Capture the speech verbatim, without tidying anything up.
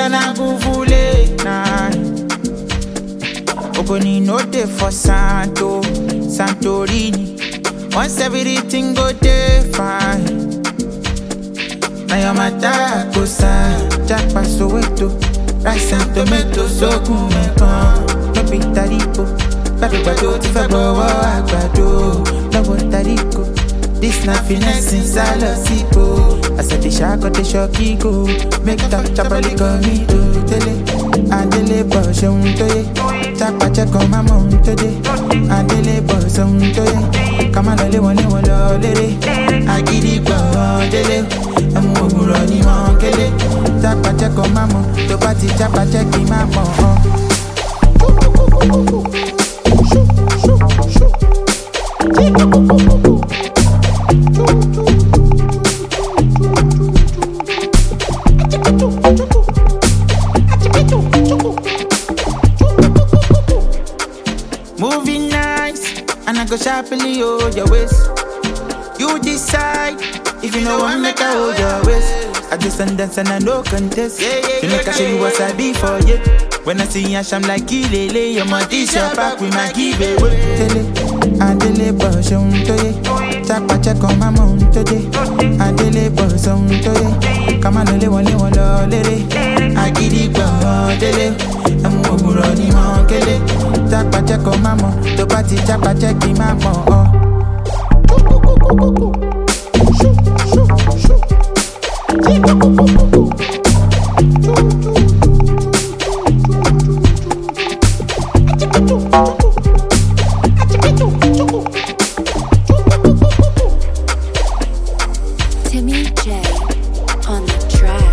Mala na guvule na. Ogoni no dey for Santo, Santorini. Once everything go dey fine. Now your matter go sign. Jackpot Soweto, rice and tomato so good me come. No be tarico, bado bado ti fe gbowo agbado. No bo tarico, this na finesse inside a sipo. I said the shark or the shocky go. Make that chapali go me to tele. Adele boss on toye. Chapa check on my mom today. Adele boss on toye. Come on, lele one one lele. I get it go dele. I'm moving running on kele. Chapa check on my mom. The party chapa check in my mom. Shoot, shoot, shoot. Moving nice, and I go sharply hold your waist. You decide if you know what make I hold your waist. I just and dance and I no contest. Yeah, yeah, you make I show you what I be for you. When I see Ash, I'm like Kilele. Your money shop back with my giveaway. Tele, Adele boss on toye. Chapa check on my mom today. Adele boss on toye. Come on, lele one one lele. I get it go dele. I'm moving running on kele. Chapa check on my mom. The party chapa check in my mom. Shoot, shoot, shoot. Timmy J on the track.